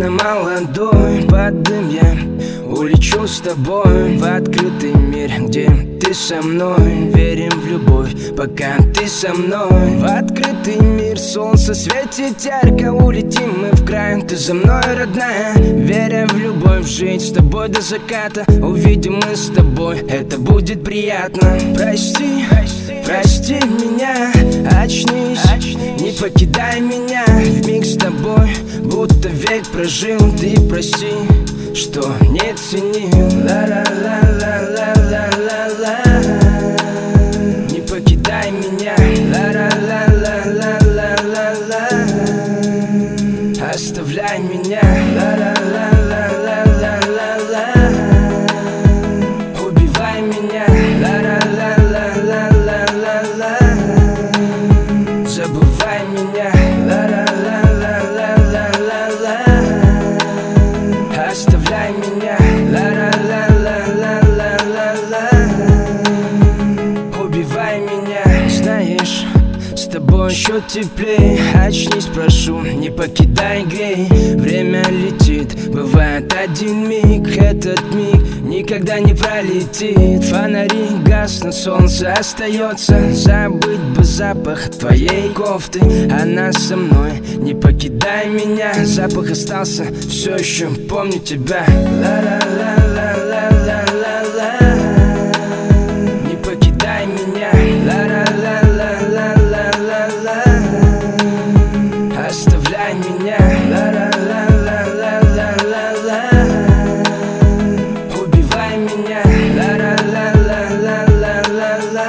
Внезапно молодой, под дым я улечу с тобой в открытый мир, где ты со мной. Верим в любовь, пока ты со мной. В открытый мир солнце светит ярко, улетим мы в край. Ты за мной, родная, веря в любовь, жить с тобой до заката. Увидим мы с тобой, это будет приятно. Прости, прости меня, очнись, не покидай меня. Вмиг с тобой, будто век прожил. Ты прости, что не ценил. Ла-ла-ла-ла-ла-ла-ла. Не покидай меня. Ла-ла-ла-ла-ла-ла-ла. Оставляй меня. Ла-ла-ла-ла-ла-ла-ла. Убивай меня. Ла-ла-ла-ла-ла-ла-ла. Забывай меня. Ла-ла-ла-ла-ла-ла-ла. Оставляй меня. Ла-ла-ла-ла-ла-ла-ла. Убивай меня. Знаешь, с тобой еще теплее. Очнись, прошу, не покидай, грей. Время летит, бывает один миг. Этот миг никогда не пролетит. Фонари гаснут, солнце остается. Забыть бы запах твоей кофты. Она со мной, не покидай меня. Запах остался, все еще помню тебя. Ла-ла-ла-ла-ла-ла-ла. Не покидай меня. Ла-ла-ла-ла-ла-ла-ла. Оставляй меня. Ла-ла-ла-ла-ла-ла-ла. Убивай меня. Ла-ла-ла-ла-ла-ла-ла.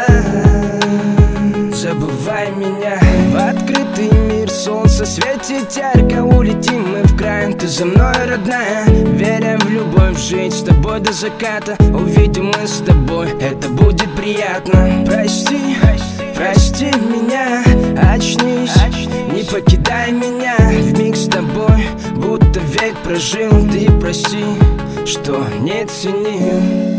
Забывай меня. В открытый мир солнце светит ярко, улетим мы в край. Ты за мной, родная, веря в любовь, жить с тобой до заката. Увидим мы с тобой, это будет приятно. Прости, прости меня, очнись, не покидай меня. Вмиг с тобой, будто век прожил. Ты прости, что не ценил.